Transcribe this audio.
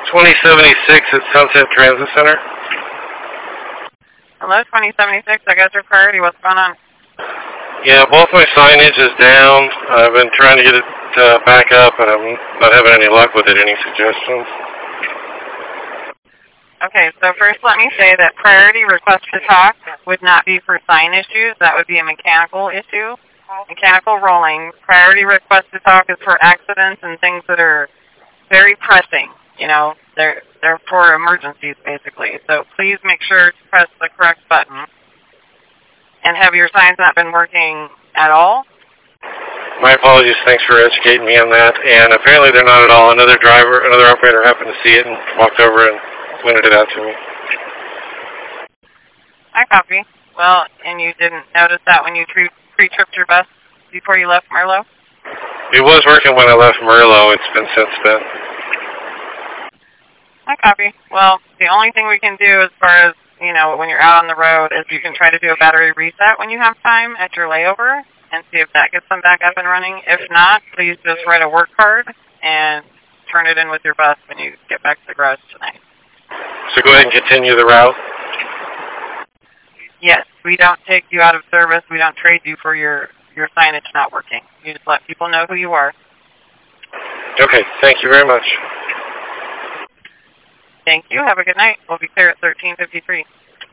2076 at Sunset Transit Center. Hello, 2076. I got your priority. What's going on? Yeah, both my signage is down. I've been trying to get it back up, but I'm not having any luck with it. Any suggestions? Okay, so first let me say that priority request to talk would not be for sign issues. That would be a mechanical issue. Mechanical rolling. Priority request to talk is for accidents and things that are very pressing. You know, they're for emergencies, basically. So please make sure to press the correct button. And have your signs not been working at all? My apologies. Thanks for educating me on that. And apparently they're not at all. Another operator happened to see it and walked over and pointed it out to me. I copy. Well, and you didn't notice that when you pre-tripped your bus before you left Merlo? It was working when I left Merlo. It's been since then. I copy. Well, the only thing we can do as far as, you know, when you're out on the road is you can try to do a battery reset when you have time at your layover and see if that gets them back up and running. If not, please just write a work card and turn it in with your bus when you get back to the garage tonight. So go ahead and continue the route? Yes, we don't take you out of service. We don't trade you for your signage not working. You just let people know who you are. Okay, thank you very much. Thank you. Have a good night. We'll be clear at 13:53.